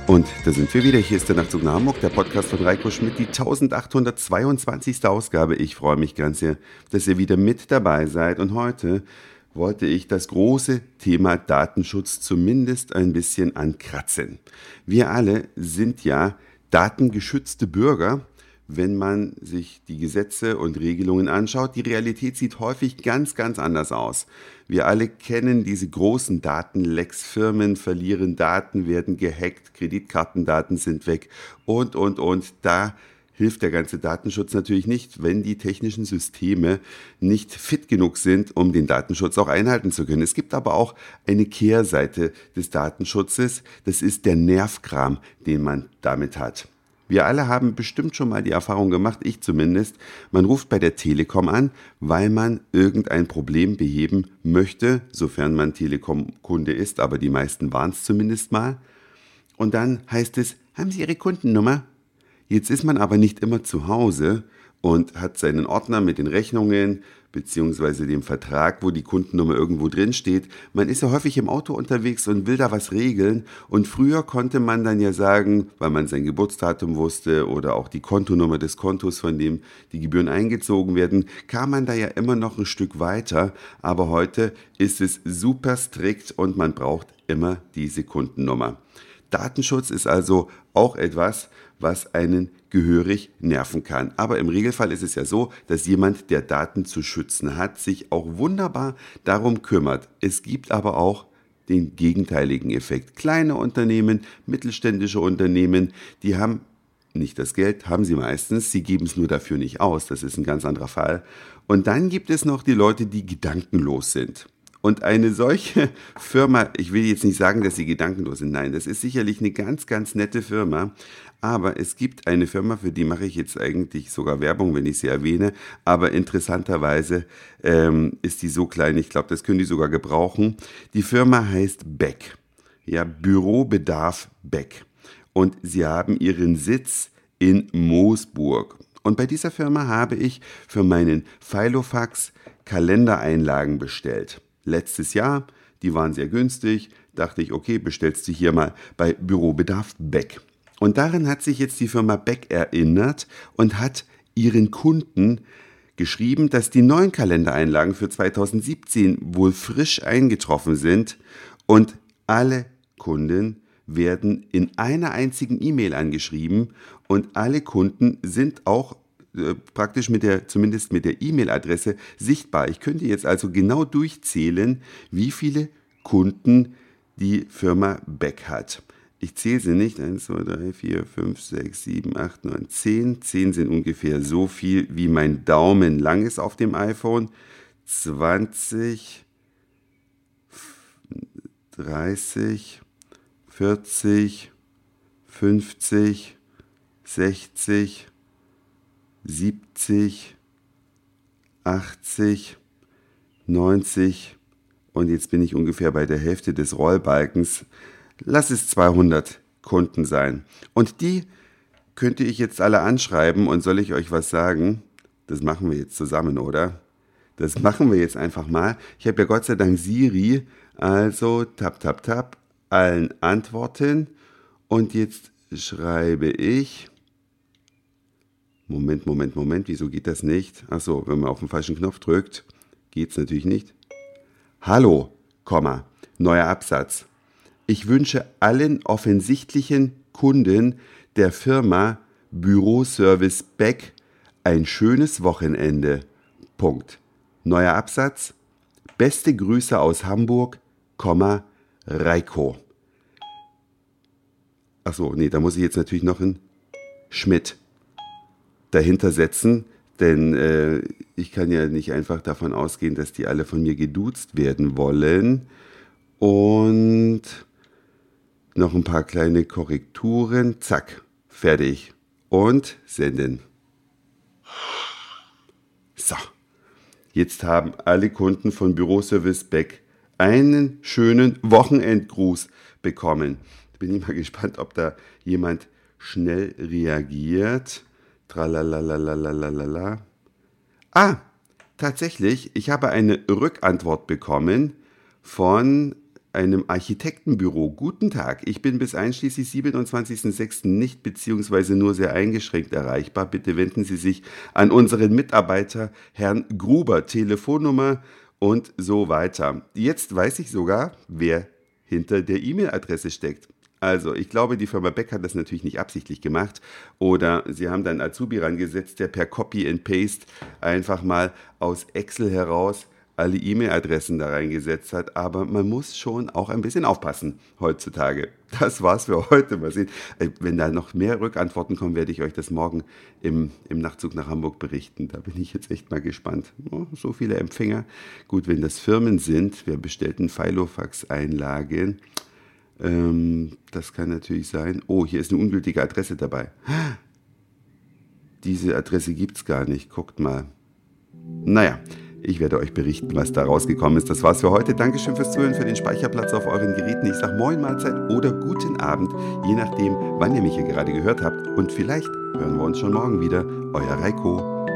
Und da sind wir wieder. Hier ist der Nachtzug nach Hamburg, der Podcast von Reiko Schmidt, die 1822. Ausgabe. Ich freue mich ganz sehr, dass ihr wieder mit dabei seid. Und heute wollte ich das große Thema Datenschutz zumindest ein bisschen ankratzen. Wir alle sind ja datengeschützte Bürger. Wenn man sich die Gesetze und Regelungen anschaut, die Realität sieht häufig ganz, ganz anders aus. Wir alle kennen diese großen Datenlecks, Firmen verlieren Daten, werden gehackt, Kreditkartendaten sind weg und. Da hilft der ganze Datenschutz natürlich nicht, wenn die technischen Systeme nicht fit genug sind, um den Datenschutz auch einhalten zu können. Es gibt aber auch eine Kehrseite des Datenschutzes, das ist der Nervkram, den man damit hat. Wir alle haben bestimmt schon mal die Erfahrung gemacht, ich zumindest, man ruft bei der Telekom an, weil man irgendein Problem beheben möchte, sofern man Telekom-Kunde ist, aber die meisten waren es zumindest mal. Und dann heißt es, haben Sie Ihre Kundennummer? Jetzt ist man aber nicht immer zu Hause und hat seinen Ordner mit den Rechnungen beziehungsweise dem Vertrag, wo die Kundennummer irgendwo drin steht. Man ist ja häufig im Auto unterwegs und will da was regeln. Und früher konnte man dann ja sagen, weil man sein Geburtsdatum wusste oder auch die Kontonummer des Kontos, von dem die Gebühren eingezogen werden, kam man da ja immer noch ein Stück weiter. Aber heute ist es super strikt und man braucht immer diese Kundennummer. Datenschutz ist also auch etwas, was einen gehörig nerven kann. Aber im Regelfall ist es ja so, dass jemand, der Daten zu schützen hat, sich auch wunderbar darum kümmert. Es gibt aber auch den gegenteiligen Effekt. Kleine Unternehmen, mittelständische Unternehmen, die haben nicht das Geld, haben sie meistens, sie geben es nur dafür nicht aus, das ist ein ganz anderer Fall. Und dann gibt es noch die Leute, die gedankenlos sind. Und eine solche Firma, ich will jetzt nicht sagen, dass sie gedankenlos sind, nein, das ist sicherlich eine ganz, ganz nette Firma, aber es gibt eine Firma, für die mache ich jetzt eigentlich sogar Werbung, wenn ich sie erwähne, aber interessanterweise ist die so klein, ich glaube, das können die sogar gebrauchen. Die Firma heißt Beck, ja, Bürobedarf Beck, und sie haben ihren Sitz in Moosburg. Und bei dieser Firma habe ich für meinen Filofax Kalendereinlagen bestellt. Letztes Jahr, die waren sehr günstig, dachte ich, okay, bestellst du hier mal bei Bürobedarf Beck. Und darin hat sich jetzt die Firma Beck erinnert und hat ihren Kunden geschrieben, dass die neuen Kalendereinlagen für 2017 wohl frisch eingetroffen sind und alle Kunden werden in einer einzigen E-Mail angeschrieben und alle Kunden sind auch praktisch zumindest mit der E-Mail-Adresse sichtbar. Ich könnte jetzt also genau durchzählen, wie viele Kunden die Firma Beck hat. Ich zähle sie nicht. 1, 2, 3, 4, 5, 6, 7, 8, 9, 10. 10 sind ungefähr so viel, wie mein Daumen lang ist auf dem iPhone. 20, 30, 40, 50, 60, 70, 80, 90 und jetzt bin ich ungefähr bei der Hälfte des Rollbalkens. Lass es 200 Kunden sein. Und die könnte ich jetzt alle anschreiben und soll ich euch was sagen? Das machen wir jetzt zusammen, oder? Das machen wir jetzt einfach mal. Ich habe ja Gott sei Dank Siri, also tap, allen antworten und jetzt schreibe ich... Moment, wieso geht das nicht? Achso, wenn man auf den falschen Knopf drückt, geht's natürlich nicht. Hallo, neuer Absatz. Ich wünsche allen offensichtlichen Kunden der Firma Büroservice Beck ein schönes Wochenende. Punkt. Neuer Absatz. Beste Grüße aus Hamburg, Reiko. Achso, nee, da muss ich jetzt natürlich noch ein Schmidt dahinter setzen, denn ich kann ja nicht einfach davon ausgehen, dass die alle von mir geduzt werden wollen. Und noch ein paar kleine Korrekturen. Zack, fertig. Und senden. So, jetzt haben alle Kunden von Büroservice Beck einen schönen Wochenendgruß bekommen. Bin ich mal gespannt, ob da jemand schnell reagiert. Tralalalalala. Tatsächlich, ich habe eine Rückantwort bekommen von einem Architektenbüro. Guten Tag, ich bin bis einschließlich 27.06. nicht bzw. nur sehr eingeschränkt erreichbar. Bitte wenden Sie sich an unseren Mitarbeiter, Herrn Gruber, Telefonnummer und so weiter. Jetzt weiß ich sogar, wer hinter der E-Mail-Adresse steckt. Also, ich glaube, die Firma Beck hat das natürlich nicht absichtlich gemacht oder sie haben dann Azubi rangesetzt, der per Copy and Paste einfach mal aus Excel heraus alle E-Mail-Adressen da reingesetzt hat, aber man muss schon auch ein bisschen aufpassen heutzutage. Das war's für heute. Mal sehen. Wenn da noch mehr Rückantworten kommen, werde ich euch das morgen im Nachtzug nach Hamburg berichten. Da bin ich jetzt echt mal gespannt. Oh, so viele Empfänger. Gut, wenn das Firmen sind, wer bestellt einen Filofax-Einlagen? Das kann natürlich sein. Oh, hier ist eine ungültige Adresse dabei. Diese Adresse gibt's gar nicht. Guckt mal. Naja. Ich werde euch berichten, was da rausgekommen ist. Das war's für heute. Dankeschön fürs Zuhören, für den Speicherplatz auf euren Geräten. Ich sage Moin, Mahlzeit oder guten Abend, je nachdem, wann ihr mich hier gerade gehört habt. Und vielleicht hören wir uns schon morgen wieder. Euer Reiko.